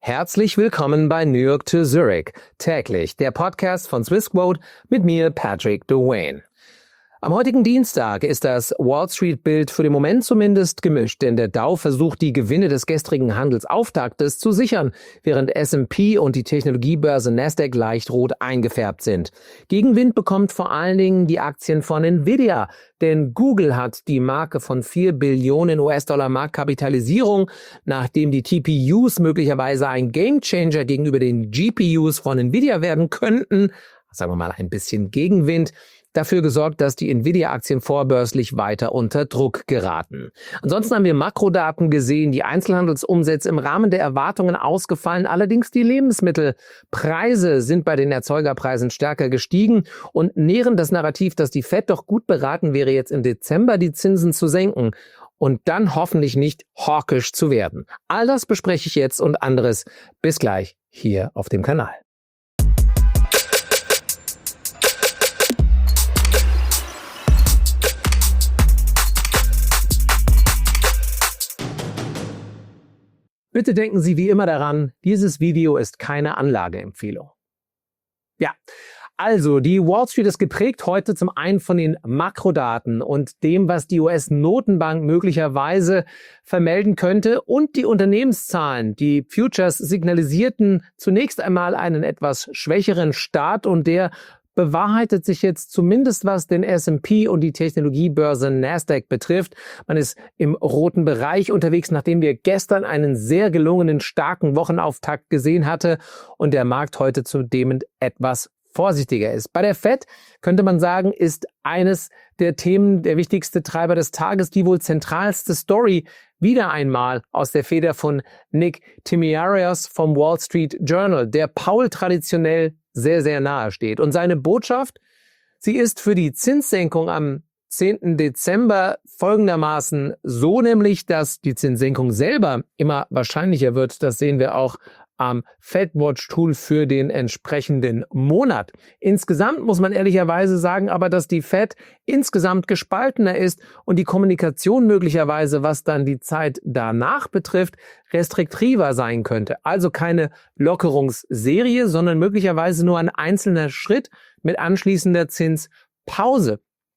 Herzlich willkommen bei New York to Zurich, täglich der Podcast von Swissquote mit mir, Patrick Dwayne. Am heutigen Dienstag ist das Wall Street-Bild für den Moment zumindest gemischt, denn der Dow versucht, die Gewinne des gestrigen Handelsauftaktes zu sichern, während S&P und die Technologiebörse Nasdaq leicht rot eingefärbt sind. Gegenwind bekommt vor allen Dingen die Aktien von Nvidia, denn Google hat die Marke von 4 Billionen US-Dollar Marktkapitalisierung, nachdem die TPUs möglicherweise ein Gamechanger gegenüber den GPUs von Nvidia werden könnten, sagen wir mal ein bisschen Gegenwind, dafür gesorgt, dass die Nvidia-Aktien vorbörslich weiter unter Druck geraten. Ansonsten haben wir Makrodaten gesehen, die Einzelhandelsumsätze im Rahmen der Erwartungen ausgefallen, allerdings die Lebensmittelpreise sind bei den Erzeugerpreisen stärker gestiegen und nähren das Narrativ, dass die Fed doch gut beraten wäre, jetzt im Dezember die Zinsen zu senken und dann hoffentlich nicht hawkisch zu werden. All das bespreche ich jetzt und anderes. Bis gleich hier auf dem Kanal. Bitte denken Sie wie immer daran, dieses Video ist keine Anlageempfehlung. Ja, also die Wall Street ist geprägt heute zum einen von den Makrodaten und dem, was die US-Notenbank möglicherweise vermelden könnte und die Unternehmenszahlen. Die Futures signalisierten zunächst einmal einen etwas schwächeren Start und der bewahrheitet sich jetzt zumindest, was den S&P und die Technologiebörse Nasdaq betrifft. Man ist im roten Bereich unterwegs, nachdem wir gestern einen sehr gelungenen, starken Wochenauftakt gesehen hatte und der Markt heute zudem etwas vorsichtiger ist. Bei der Fed könnte man sagen, ist eines der Themen der wichtigste Treiber des Tages, die wohl zentralste Story, wieder einmal aus der Feder von Nick Timiraos vom Wall Street Journal, der Powell traditionell sehr, sehr nahe steht. Und seine Botschaft, sie ist für die Zinssenkung am 10. Dezember folgendermaßen so, nämlich, dass die Zinssenkung selber immer wahrscheinlicher wird. Das sehen wir auch am FedWatch-Tool für den entsprechenden Monat. Insgesamt muss man ehrlicherweise sagen, aber dass die Fed insgesamt gespaltener ist und die Kommunikation möglicherweise, was dann die Zeit danach betrifft, restriktiver sein könnte. Also keine Lockerungsserie, sondern möglicherweise nur ein einzelner Schritt mit anschließender Zinspause.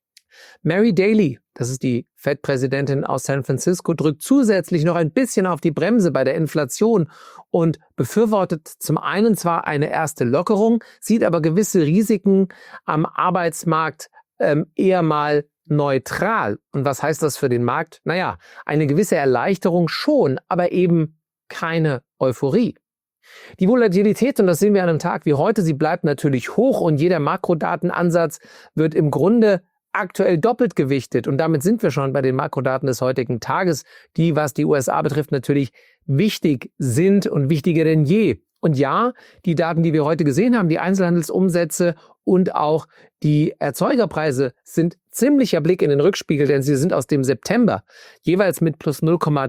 Mary Daly, das ist die Fed-Präsidentin aus San Francisco, drückt zusätzlich noch ein bisschen auf die Bremse bei der Inflation und befürwortet zum einen zwar eine erste Lockerung, sieht aber gewisse Risiken am Arbeitsmarkt eher mal neutral. Und was heißt das für den Markt? Naja, eine gewisse Erleichterung schon, aber eben keine Euphorie. Die Volatilität, und das sehen wir an einem Tag wie heute, sie bleibt natürlich hoch und jeder Makrodatenansatz wird im Grunde aktuell doppelt gewichtet und damit sind wir schon bei den Makrodaten des heutigen Tages, die, was die USA betrifft, natürlich wichtig sind und wichtiger denn je. Und ja, die Daten, die wir heute gesehen haben, die Einzelhandelsumsätze und auch die Erzeugerpreise sind ziemlicher Blick in den Rückspiegel, denn sie sind aus dem September jeweils mit plus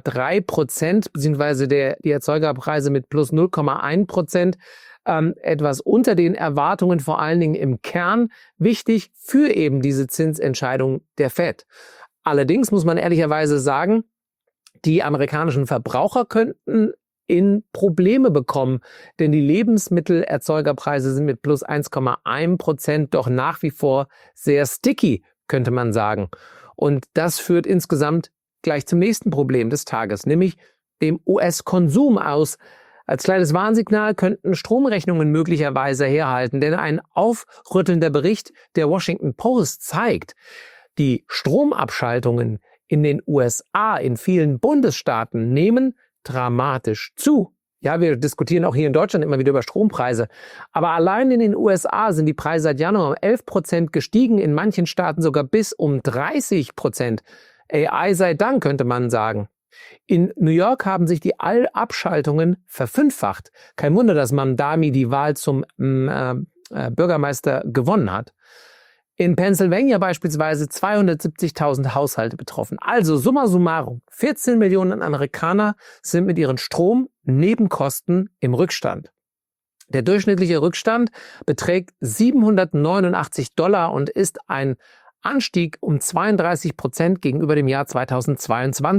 0,3%, beziehungsweise die Erzeugerpreise mit plus 0,1%. Etwas unter den Erwartungen, vor allen Dingen im Kern, wichtig für eben diese Zinsentscheidung der Fed. Allerdings muss man ehrlicherweise sagen, die amerikanischen Verbraucher könnten in Probleme bekommen, denn die Lebensmittelerzeugerpreise sind mit plus 1,1% doch nach wie vor sehr sticky, könnte man sagen. Und das führt insgesamt gleich zum nächsten Problem des Tages, nämlich dem US-Konsum aus. Als kleines Warnsignal könnten Stromrechnungen möglicherweise herhalten, denn ein aufrüttelnder Bericht der Washington Post zeigt, die Stromabschaltungen in den USA, in vielen Bundesstaaten, nehmen dramatisch zu. Ja, wir diskutieren auch hier in Deutschland immer wieder über Strompreise, aber allein in den USA sind die Preise seit Januar um 11% gestiegen, in manchen Staaten sogar bis um 30%. AI sei Dank, könnte man sagen. In New York haben sich die Abschaltungen verfünffacht. Kein Wunder, dass Mamdani die Wahl zum Bürgermeister gewonnen hat. In Pennsylvania beispielsweise 270.000 Haushalte betroffen. Also summa summarum, 14 Millionen Amerikaner sind mit ihren Stromnebenkosten im Rückstand. Der durchschnittliche Rückstand beträgt $789 und ist ein Anstieg um 32% gegenüber dem Jahr 2022.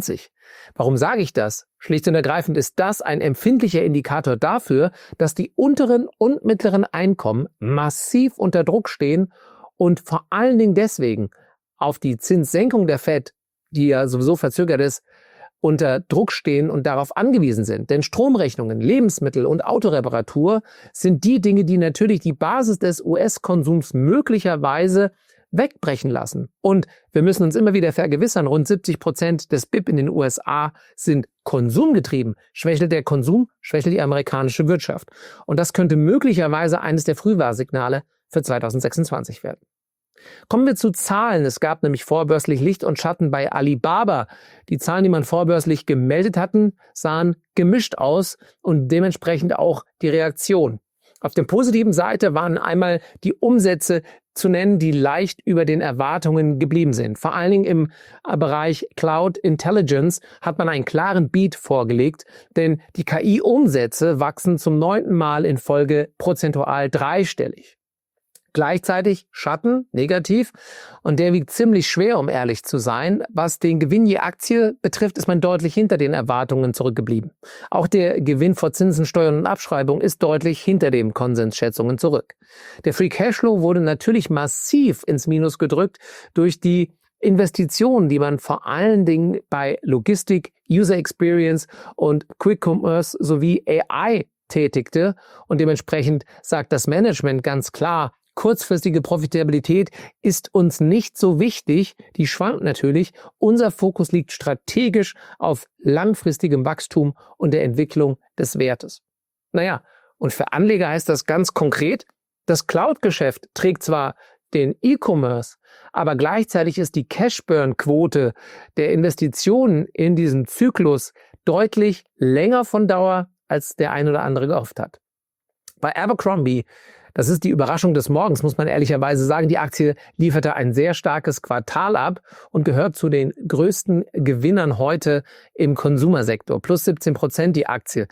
Warum sage ich das? Schlicht und ergreifend ist das ein empfindlicher Indikator dafür, dass die unteren und mittleren Einkommen massiv unter Druck stehen und vor allen Dingen deswegen auf die Zinssenkung der Fed, die ja sowieso verzögert ist, unter Druck stehen und darauf angewiesen sind. Denn Stromrechnungen, Lebensmittel und Autoreparatur sind die Dinge, die natürlich die Basis des US-Konsums möglicherweise wegbrechen lassen. Und wir müssen uns immer wieder vergewissern, rund 70% des BIP in den USA sind konsumgetrieben. Schwächelt der Konsum, schwächelt die amerikanische Wirtschaft. Und das könnte möglicherweise eines der Frühwarnsignale für 2026 werden. Kommen wir zu Zahlen. Es gab nämlich vorbörslich Licht und Schatten bei Alibaba. Die Zahlen, die man vorbörslich gemeldet hatten, sahen gemischt aus und dementsprechend auch die Reaktion. Auf der positiven Seite waren einmal die Umsätze zu nennen, die leicht über den Erwartungen geblieben sind. Vor allen Dingen im Bereich Cloud Intelligence hat man einen klaren Beat vorgelegt, denn die KI-Umsätze wachsen zum 9. Mal in Folge prozentual dreistellig. Gleichzeitig Schatten, negativ, und der wiegt ziemlich schwer, um ehrlich zu sein. Was den Gewinn je Aktie betrifft, ist man deutlich hinter den Erwartungen zurückgeblieben. Auch der Gewinn vor Zinsen, Steuern und Abschreibung ist deutlich hinter den Konsensschätzungen zurück. Der Free Cashflow wurde natürlich massiv ins Minus gedrückt durch die Investitionen, die man vor allen Dingen bei Logistik, User Experience und Quick Commerce sowie AI tätigte. Und dementsprechend sagt das Management ganz klar, kurzfristige Profitabilität ist uns nicht so wichtig, die schwankt natürlich. Unser Fokus liegt strategisch auf langfristigem Wachstum und der Entwicklung des Wertes. Naja, und für Anleger heißt das ganz konkret, das Cloud-Geschäft trägt zwar den E-Commerce, aber gleichzeitig ist die Cash-Burn-Quote der Investitionen in diesen Zyklus deutlich länger von Dauer, als der ein oder andere gehofft hat. Bei Abercrombie, das ist die Überraschung des Morgens, muss man ehrlicherweise sagen, die Aktie lieferte ein sehr starkes Quartal ab und gehört zu den größten Gewinnern heute im Konsumersektor. Plus 17% die Aktie.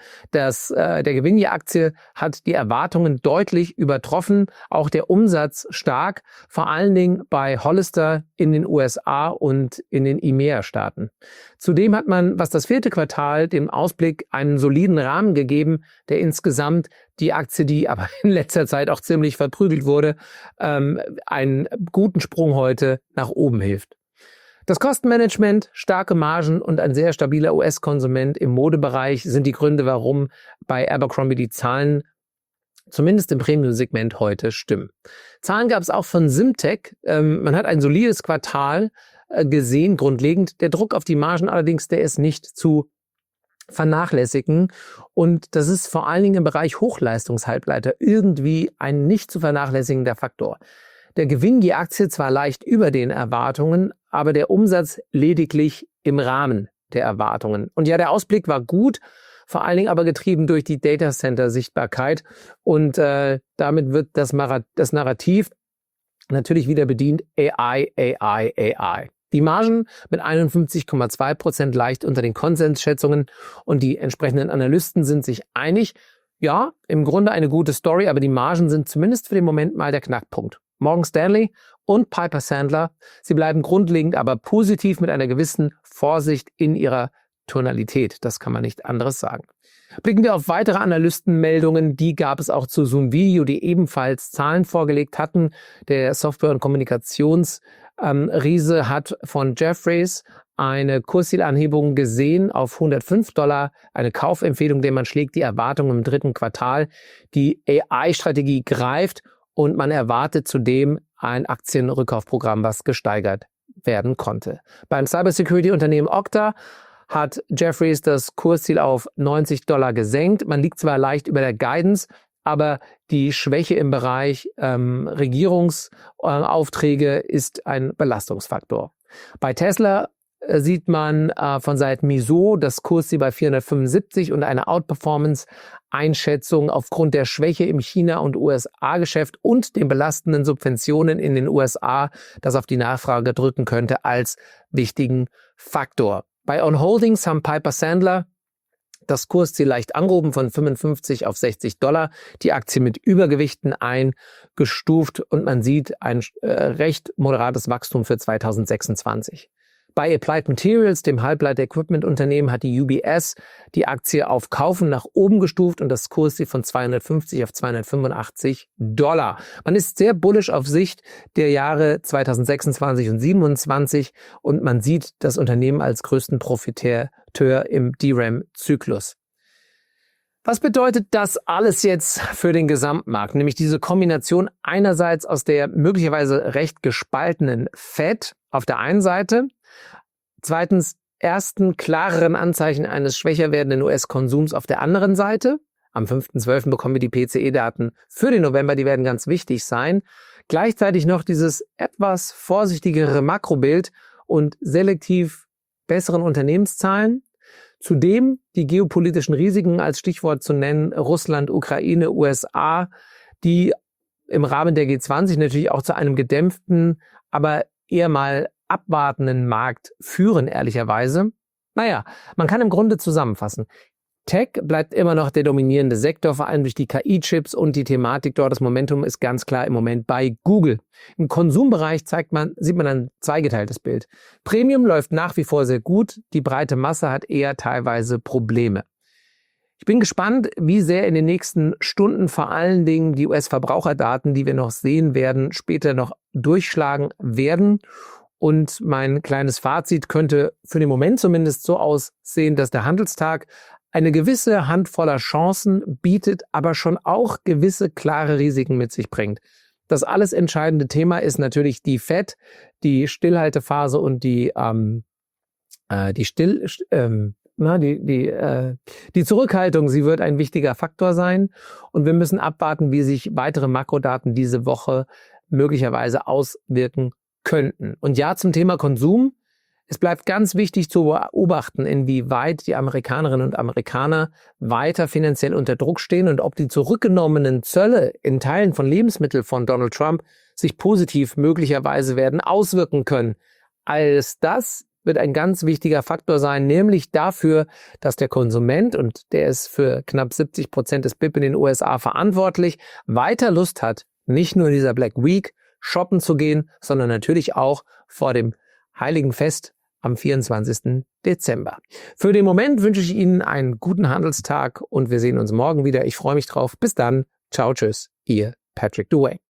Der Gewinn je Aktie hat die Erwartungen deutlich übertroffen, auch der Umsatz stark, vor allen Dingen bei Hollister in den USA und in den EMEA-Staaten. Zudem hat man, was das 4. Quartal, dem Ausblick einen soliden Rahmen gegeben, der insgesamt die Aktie, die aber in letzter Zeit auch ziemlich verprügelt wurde, einen guten Sprung heute nach oben hilft. Das Kostenmanagement, starke Margen und ein sehr stabiler US-Konsument im Modebereich sind die Gründe, warum bei Abercrombie die Zahlen zumindest im Premium-Segment heute stimmen. Zahlen gab es auch von Simtech. Man hat ein solides Quartal gesehen, grundlegend. Der Druck auf die Margen allerdings, der ist nicht zu vernachlässigen. Und das ist vor allen Dingen im Bereich Hochleistungshalbleiter irgendwie ein nicht zu vernachlässigender Faktor. Der Gewinn je Aktie zwar leicht über den Erwartungen, aber der Umsatz lediglich im Rahmen der Erwartungen. Und ja, der Ausblick war gut, vor allen Dingen aber getrieben durch die Datacenter-Sichtbarkeit. Und damit wird das Narrativ natürlich wieder bedient, AI, AI, AI. Die Margen mit 51,2% leicht unter den Konsensschätzungen und die entsprechenden Analysten sind sich einig. Ja, im Grunde eine gute Story, aber die Margen sind zumindest für den Moment mal der Knackpunkt. Morgan Stanley und Piper Sandler, sie bleiben grundlegend aber positiv mit einer gewissen Vorsicht in ihrer Tonalität. Das kann man nicht anderes sagen. Blicken wir auf weitere Analystenmeldungen, die gab es auch zu Zoom Video, die ebenfalls Zahlen vorgelegt hatten. Der Software- und Kommunikationsriese hat von Jefferies eine Kurszielanhebung gesehen auf $105, eine Kaufempfehlung, der man schlägt die Erwartungen im 3. Quartal. Die AI-Strategie greift und man erwartet zudem ein Aktienrückkaufprogramm, was gesteigert werden konnte. Beim Cybersecurity-Unternehmen Okta hat Jefferies das Kursziel auf $90 gesenkt. Man liegt zwar leicht über der Guidance, aber die Schwäche im Bereich Regierungsaufträge ist ein Belastungsfaktor. Bei Tesla sieht man von Seiten Mizuho das Kursziel bei 475 und eine Outperformance-Einschätzung aufgrund der Schwäche im China- und USA-Geschäft und den belastenden Subventionen in den USA, das auf die Nachfrage drücken könnte, als wichtigen Faktor. Bei On Holdings haben Piper Sandler das Kursziel leicht angehoben von 55 auf $60, die Aktie mit Übergewichten eingestuft und man sieht ein recht moderates Wachstum für 2026. Bei Applied Materials, dem Halbleiter-Equipment-Unternehmen, hat die UBS die Aktie auf Kaufen nach oben gestuft und das Kursziel von 250 auf $285. Man ist sehr bullish auf Sicht der Jahre 2026 und 2027 und man sieht das Unternehmen als größten Profiteur im DRAM-Zyklus. Was bedeutet das alles jetzt für den Gesamtmarkt? Nämlich diese Kombination einerseits aus der möglicherweise recht gespaltenen Fed auf der einen Seite, zweitens ersten klareren Anzeichen eines schwächer werdenden US-Konsums auf der anderen Seite. Am 5.12. bekommen wir die PCE-Daten für den November, die werden ganz wichtig sein. Gleichzeitig noch dieses etwas vorsichtigere Makrobild und selektiv besseren Unternehmenszahlen. Zudem die geopolitischen Risiken als Stichwort zu nennen, Russland, Ukraine, USA, die im Rahmen der G20 natürlich auch zu einem gedämpften, aber eher mal abwartenden Markt führen, ehrlicherweise. Naja, man kann im Grunde zusammenfassen. Tech bleibt immer noch der dominierende Sektor, vor allem durch die KI-Chips und die Thematik dort. Das Momentum ist ganz klar im Moment bei Google. Im Konsumbereich sieht man ein zweigeteiltes Bild. Premium läuft nach wie vor sehr gut, die breite Masse hat eher teilweise Probleme. Ich bin gespannt, wie sehr in den nächsten Stunden vor allen Dingen die US-Verbraucherdaten, die wir noch sehen werden, später noch durchschlagen werden. Und mein kleines Fazit könnte für den Moment zumindest so aussehen, dass der Handelstag eine gewisse Handvoller Chancen bietet, aber schon auch gewisse klare Risiken mit sich bringt. Das alles entscheidende Thema ist natürlich die Fed, die Stillhaltephase und die Zurückhaltung. Sie wird ein wichtiger Faktor sein und wir müssen abwarten, wie sich weitere Makrodaten diese Woche möglicherweise auswirken könnten. Und ja, zum Thema Konsum. Es bleibt ganz wichtig zu beobachten, inwieweit die Amerikanerinnen und Amerikaner weiter finanziell unter Druck stehen und ob die zurückgenommenen Zölle in Teilen von Lebensmitteln von Donald Trump sich positiv möglicherweise werden auswirken können. Alles das wird ein ganz wichtiger Faktor sein, nämlich dafür, dass der Konsument, und der ist für knapp 70% des BIP in den USA verantwortlich, weiter Lust hat, nicht nur in dieser Black Week shoppen zu gehen, sondern natürlich auch vor dem Heiligen Fest am 24. Dezember. Für den Moment wünsche ich Ihnen einen guten Handelstag und wir sehen uns morgen wieder. Ich freue mich drauf. Bis dann. Ciao, tschüss. Ihr Patrick Duane.